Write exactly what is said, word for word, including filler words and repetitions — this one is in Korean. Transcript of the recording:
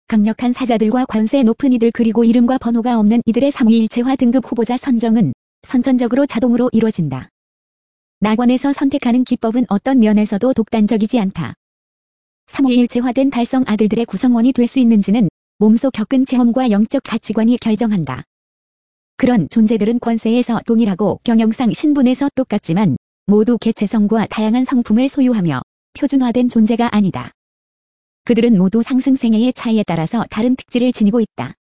강력한 사자들과 관세 높은 이들 그리고 이름과 번호가 없는 이들의 삼위일체화 등급 후보자 선정은 선천적으로 자동으로 이루어진다. 낙원에서 선택하는 기법은 어떤 면에서도 독단적이지 않다. 삼위일체화된 달성 아들들의 구성원이 될 수 있는지는 몸소 겪은 체험과 영적 가치관이 결정한다. 그런 존재들은 권세에서 동일하고 경영상 신분에서 똑같지만 모두 개체성과 다양한 성품을 소유하며 표준화된 존재가 아니다. 그들은 모두 상승생애의 차이에 따라서 다른 특질을 지니고 있다.